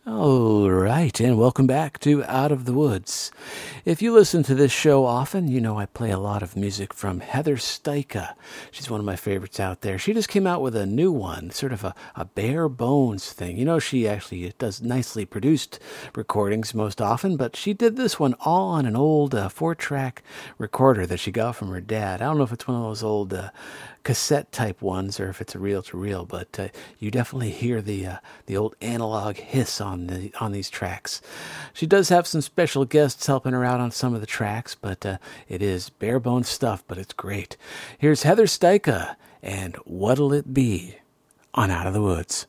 All right, and welcome back to Out of the Woods. If you listen to this show often, you know I play a lot of music from Heather Styka. She's one of my favorites out there. She just came out with a new one, sort of a bare bones thing. You know, she actually does nicely produced recordings most often, but she did this one all on an old 4-track recorder that she got from her dad. I don't know if it's one of those old cassette type ones or if it's a reel-to-reel, but you definitely hear the old analog hiss on these tracks. She does have some special guests helping her out on some of the tracks, but it is bare bones stuff, but it's great. Here's Heather Styka and What'll It Be on Out of the Woods.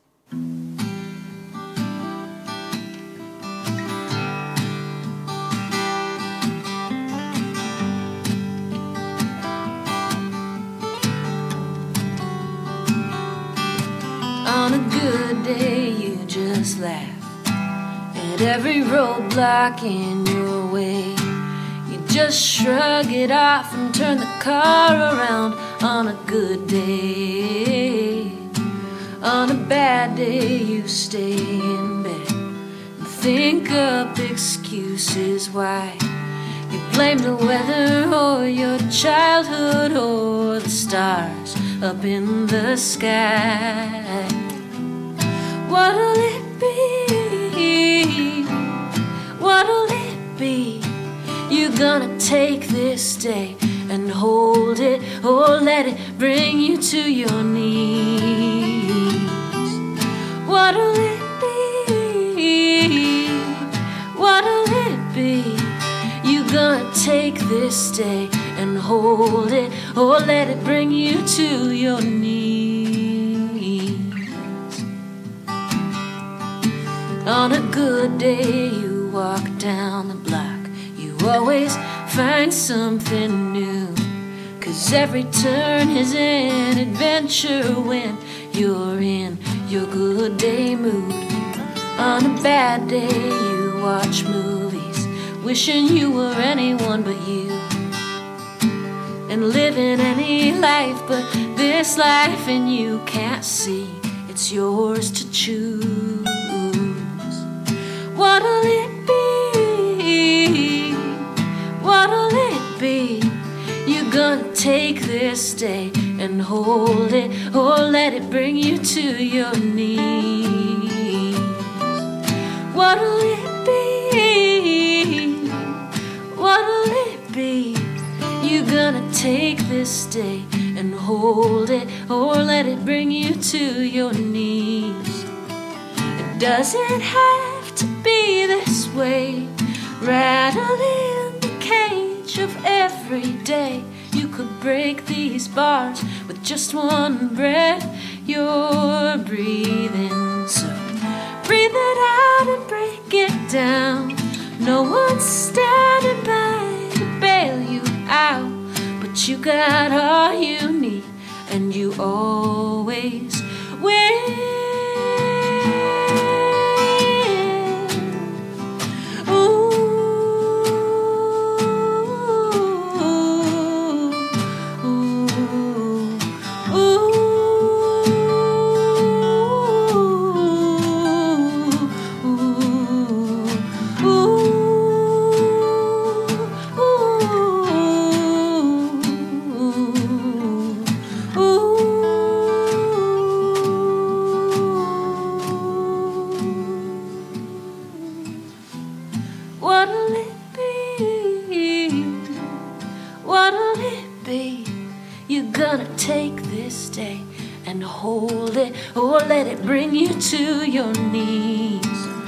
On a good day, you just laugh at every roadblock in your way. You just shrug it off and turn the car around on a good day. On a bad day, you stay in bed and think up excuses why. You blame the weather or your childhood or the stars up in the sky. What'll it be? What'll it be? You gonna take this day and hold it, or let it bring you to your knees? What'll it be? What'll it be? You gonna take this day and hold it, or let it bring you to your knees? On a good day, you walk down the block. You always find something new, 'cause every turn is an adventure when you're in your good day mood. On a bad day, you watch movies, wishing you were anyone but you, and living any life but this life, and you can't see it's yours to choose. What'll it be? What'll it be? You gonna take this day and hold it, or let it bring you to your knees? What'll it be? What'll it be? You gonna take this day and hold it, or let it bring you to your knees? It doesn't have to be this way. Rattle in the cage of every day. You could break these bars with just one breath you're breathing. So breathe it out and break it down. No one's standing by to bail you out, but you got all you need, and you always win. Hold it, or let it bring you to your knees.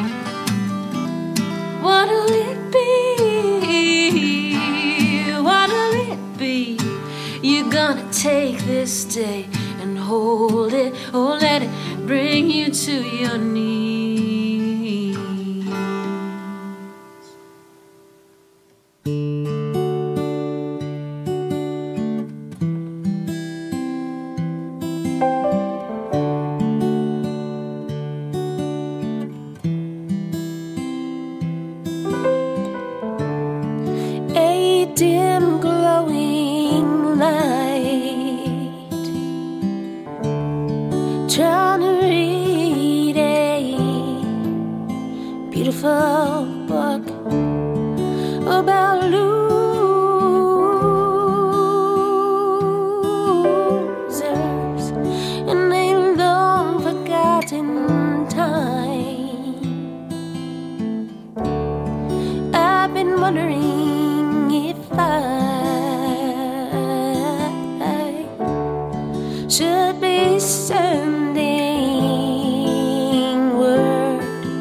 What'll it be? What'll it be? You gonna take this day and hold it, or let it bring you to your knees? Dim glowing light, trying to read a beautiful book about losers in a long forgotten time. I've been wondering if I should be sending word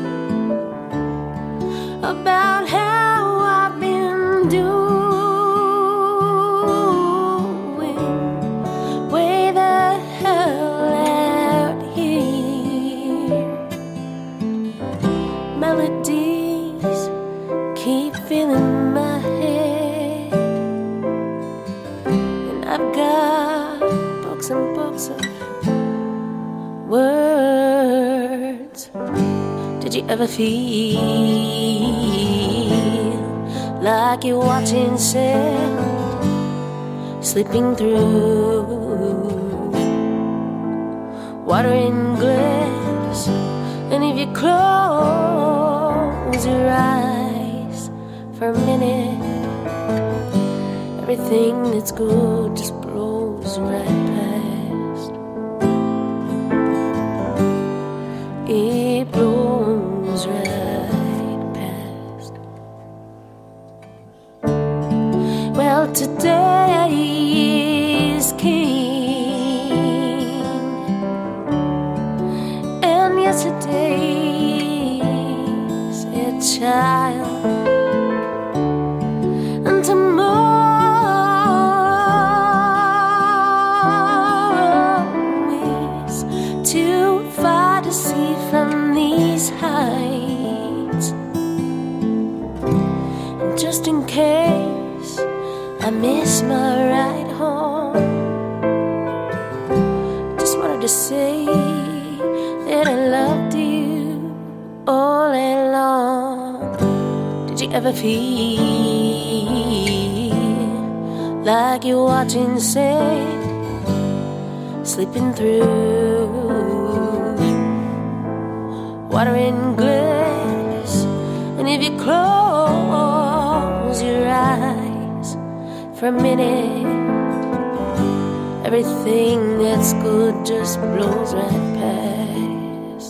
about how I've been doing way the hell out here. Melodies keep filling my head, and I've got books and books of words. Did you ever feel like you're watching sand slipping through water in glass? And if you close your eyes for a minute, everything that's good just blows right past. It blows right past. Well, today is king, and yesterday's a child, and tomorrow is too far to see from these heights. And just in case I miss my ride home, just wanted to say that I loved you all along. Did you ever feel like you're watching sand slipping through water in glass? And if you close your eyes for a minute, everything that's good just blows right past.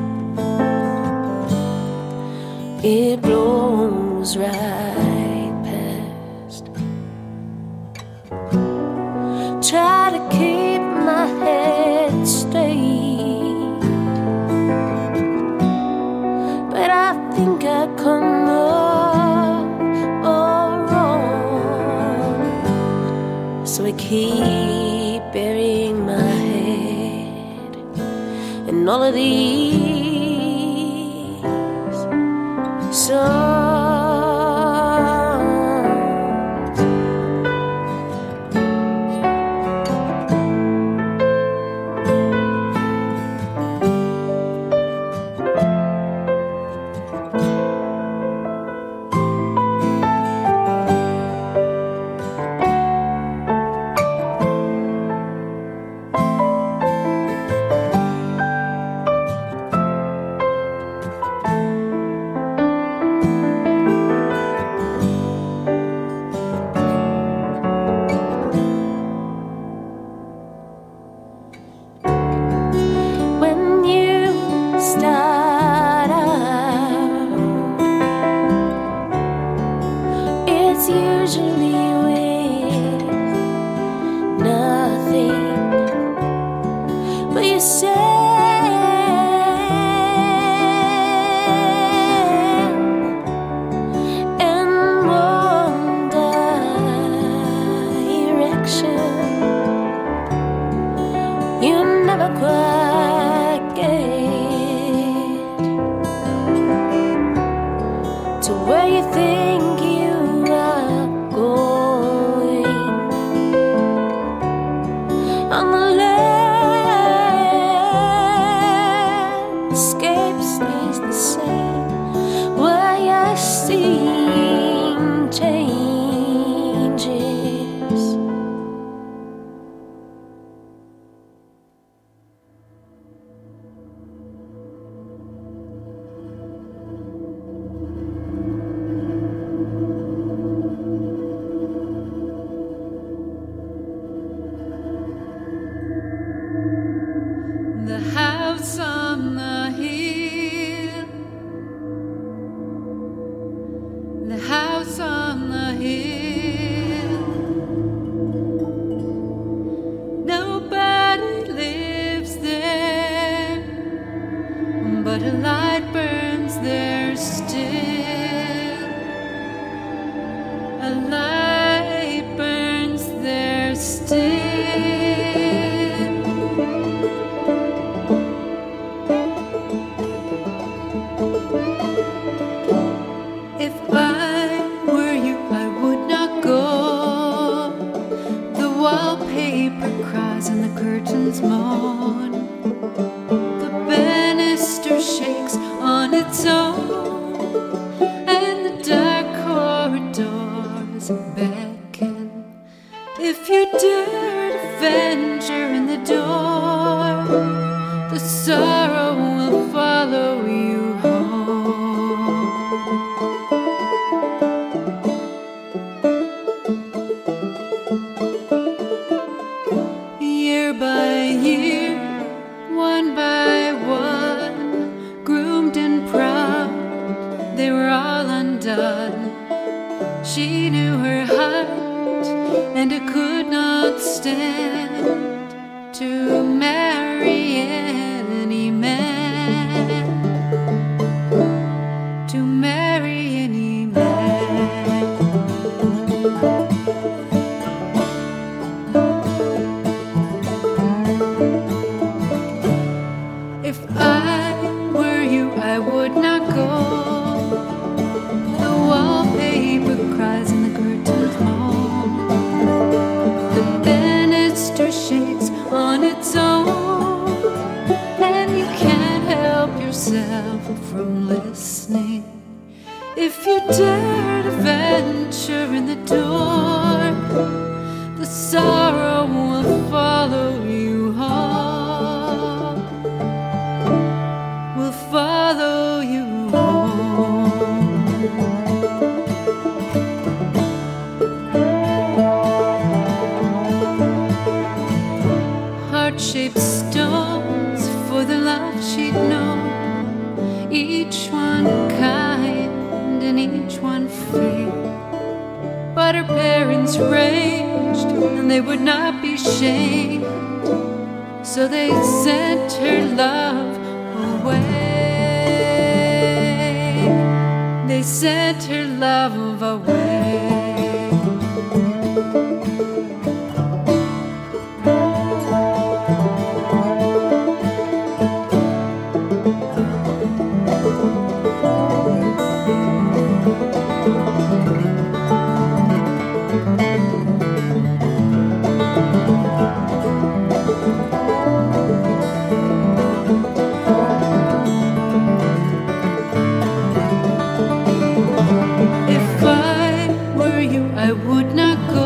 It blows right past. Try to keep my head straight, but I think I come up all wrong. So I keep burying my head in all of these songs. If I were you, I would not go. The wallpaper cries and the curtains moan. The banister shakes on its own, and the dark corridors beckon. If you dare to venture in the door, the sorrow will follow you home. Year by year, one by one, groomed and proud, they were all undone. She knew her heart, and it could not stand to marry any man, to marry any man. If I were you, I would not go. The wallpaper cries and the curtains moan. The banister shakes on its own, and you can't help yourself from listening. If you dare to venture in the door, the sorrow will follow you home, will follow you home. Heart-shaped stones for the love she'd known, each one kind and each one fair. But her parents raged and they would not be shamed, so they sent her love away. They sent her love away. If I were you, I would not go.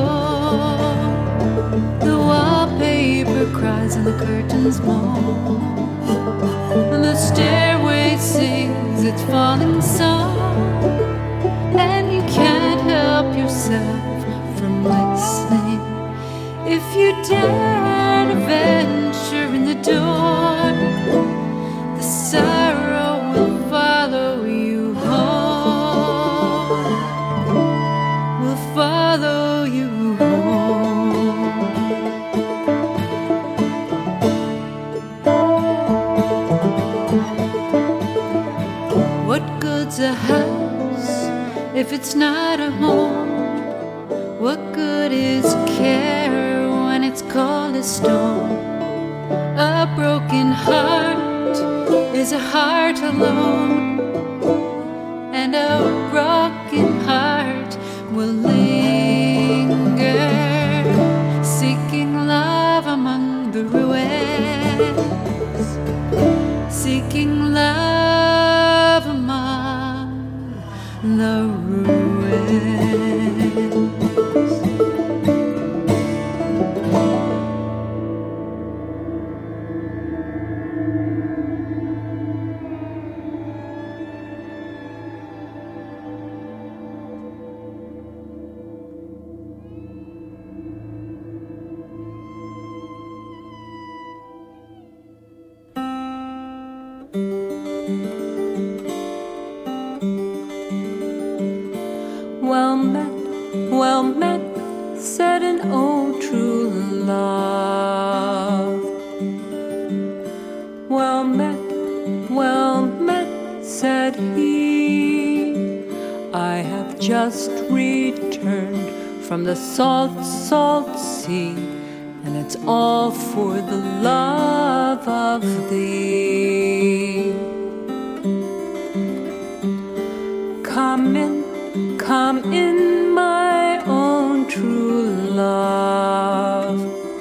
The wallpaper cries and the curtains moan, and the stairway sings its falling song, and you can't help yourself from listening. If you dare to venture in the door, the sorrow will follow you home, will follow you home. What good's a house if it's not a home? What good is care when it's cold as stone? A broken heart is a heart alone, and a broken heart will linger, seeking love among the ruins, seeking love among the ruins. Well met, said an old true love. Well met, said he. I have just returned from the salt, salt sea, and it's all for the love of thee. Come in, come in, my own true love,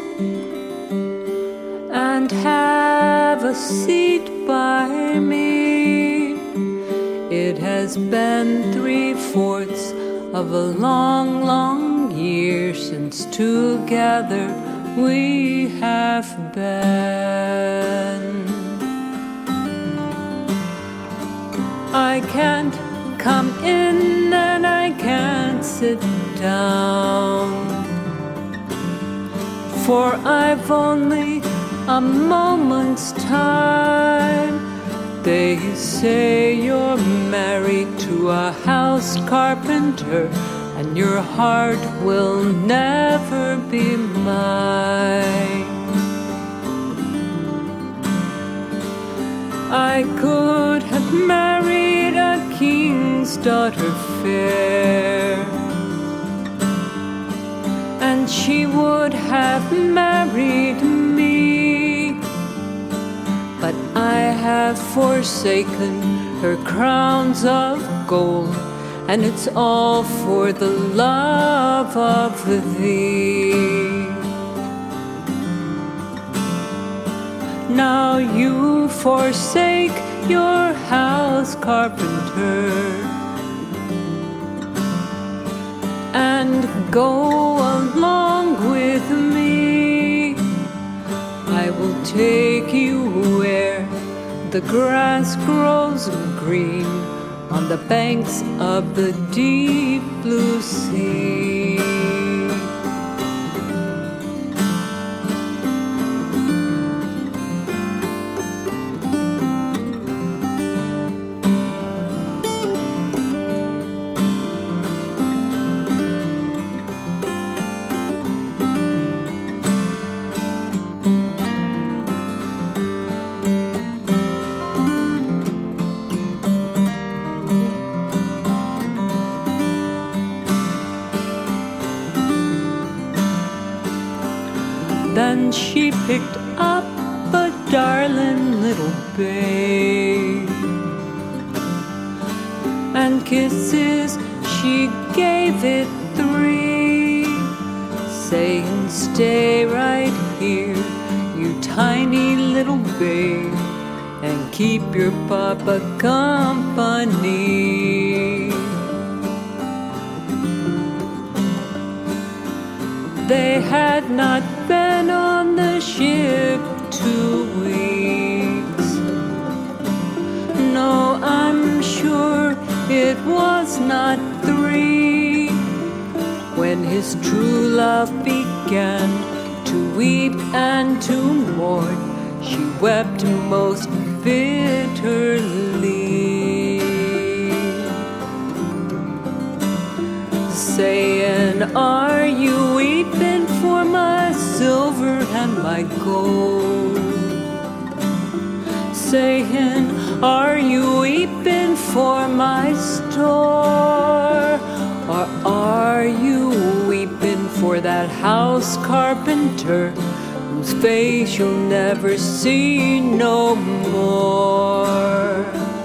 and have a seat by me. It has been 3/4 of a long, long year since together we have been. I can't come in and I can't sit down, for I've only a moment's time. They say you're married to a house carpenter, and your heart will never be mine. I could have married a king's daughter fair, and she would have married me, but I have forsaken her crowns of gold, and it's all for the love of thee. Now you forsake your house carpenter and go along with me. I will take you where the grass grows green on the banks of the deep blue sea. Then she picked up a darling little babe, and kisses she gave it 3, saying, "Stay right here, you tiny little babe, and keep your papa company." They had not been on the ship 2 weeks. No, I'm sure it was not 3, when his true love began to weep and to mourn. She wept most bitterly, saying, "Are you weeping for my silver and my gold?" Saying, "Are you weeping for my store? Or are you weeping for that house carpenter whose face you'll never see no more?"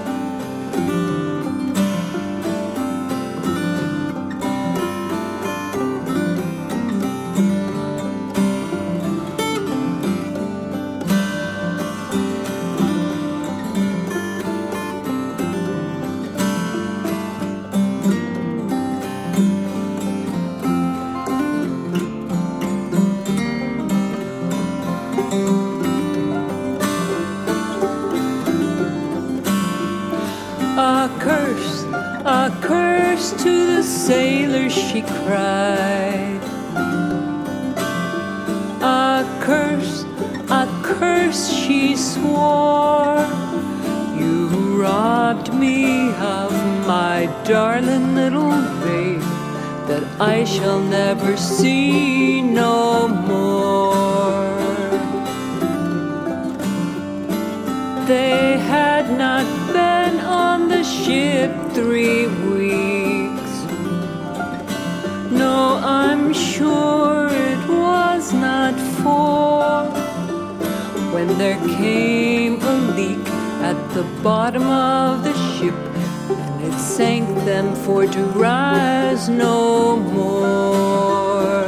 A curse to the sailor, she cried. A curse, she swore. You robbed me of my darling little babe that I shall never see no more. They had not been on the ship 3 weeks. No, I'm sure it was not 4, when there came a leak at the bottom of the ship, and it sank them for to rise no more.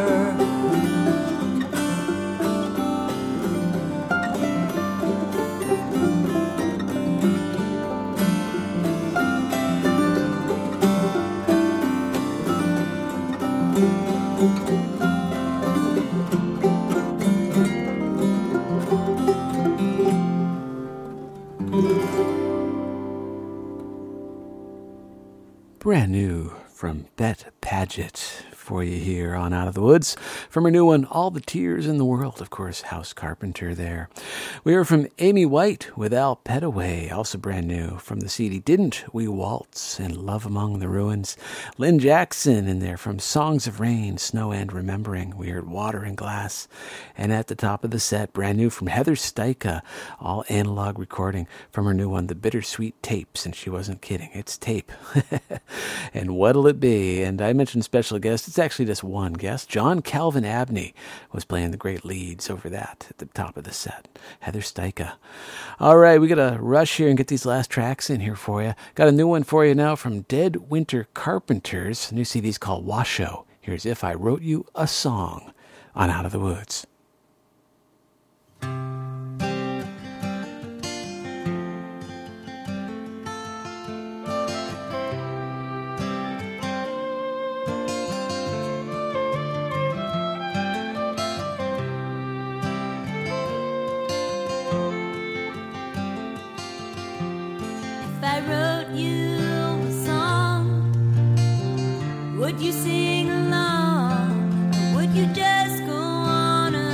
Brand new from Bet Paget for you here on Out of the Woods. From her new one, All the Tears in the World, of course, House Carpenter there. We heard from Amy White with Al Petaway, also brand new from the CD Didn't We Waltz and Love Among the Ruins. Lynn Jackson in there from Songs of Rain, Snow and Remembering. We heard Water and Glass. And at the top of the set, brand new from Heather Steica, all analog recording from her new one, The Bittersweet Tapes. And she wasn't kidding, it's tape. And what'll it be? And I mentioned special guest. It's actually just one guest. John Calvin Abney was playing the great leads over that at the top of the set. Heather Steica. All right, we got to rush here and get these last tracks in here for you. Got a new one for you now from Dead Winter Carpenters. A new CD's called Washoe. Here's If I Wrote You a Song on Out of the Woods. Would you sing along, or would you just go on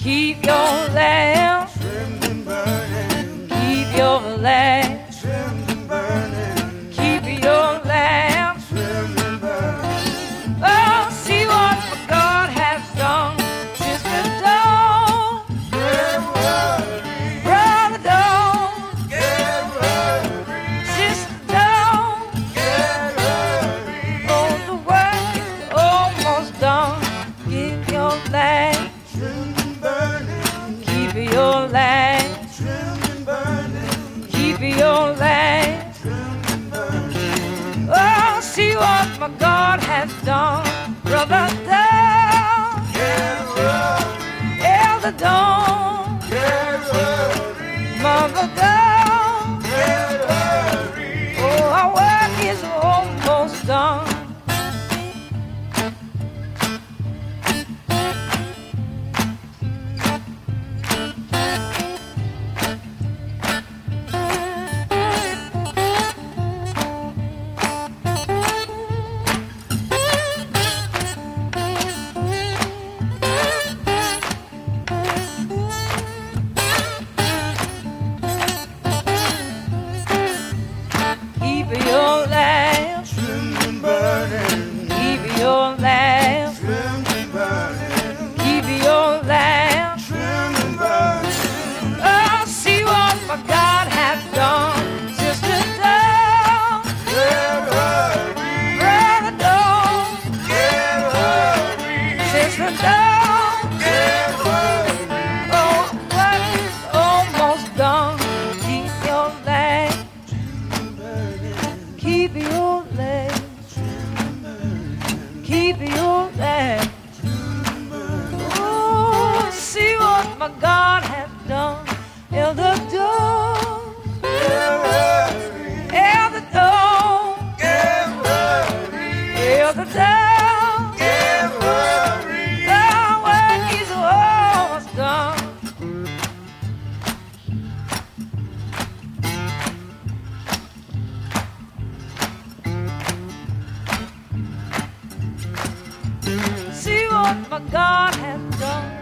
Keep your lamp trimmed and burning. Keep your lamp trimmed and burning. Keep your lamp trimmed and burning. Oh, see what God has done, Sister Dawn. Get worried, Brother Dawn. Get worried, Sister Dawn. Get worried. Oh, the work is almost done. Keep your lamp trimmed and burning. Keep your lamp trimmed and burning. Keep your lamp trimmed and burning. Oh, see what my God has done, Brother Dawn. Get worried, Elder Dawn. Get worried, Mother Dawn. Get worried. Oh, our work is almost done. Keep your lamp trimmed and burning. Keep your lamp trimmed and burning. Keep your lamp trimmed and burning. Oh, see what my God has done, Sister Dawn. Get worried, Brother Dawn. Get worried, Sister Dawn. Get worried. Oh, work is almost done. Keep your lamp. Keep your lamp. Keep your lamp. Oh, see what my God has done. Elder Dawn. Elder Dawn. Elder Dawn. The work is almost done. See what my God has done.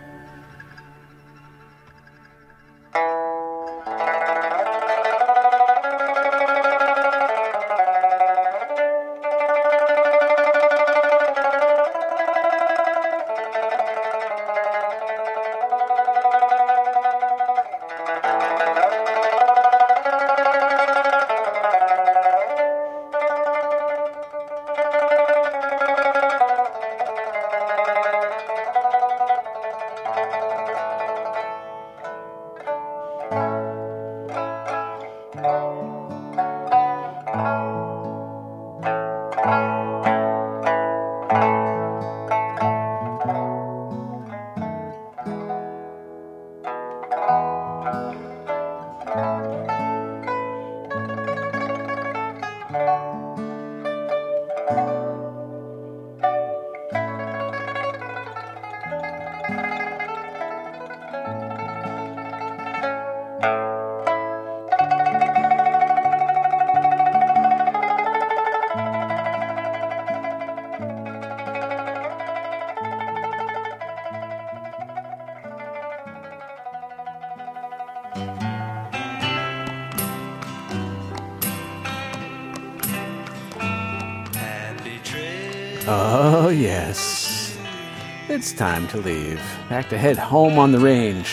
Oh, yes. It's time to leave. Back to head home on the range.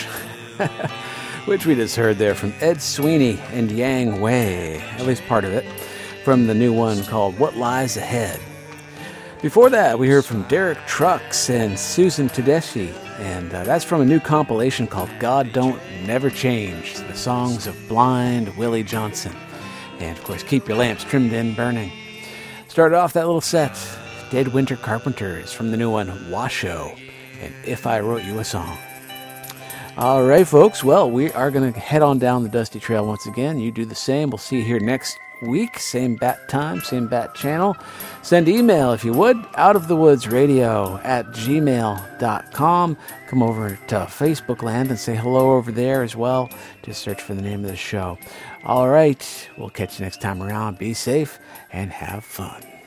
Which we just heard there from Ed Sweeney and Yang Wei, at least part of it, from the new one called What Lies Ahead. Before that, we heard from Derek Trucks and Susan Tedeschi, and that's from a new compilation called God Don't Never Change, the songs of Blind Willie Johnson. And, of course, Keep Your Lamps Trimmed and Burning. Started off that little set, Dead Winter Carpenters from the new one, Washoe, and If I Wrote You a Song. All right, folks. Well, we are going to head on down the Dusty Trail once again. You do the same. We'll see you here next week. Same bat time, same bat channel. Send email, if you would, outofthewoodsradio@gmail.com. Come over to Facebook land and say hello over there as well. Just search for the name of the show. All right. We'll catch you next time around. Be safe and have fun.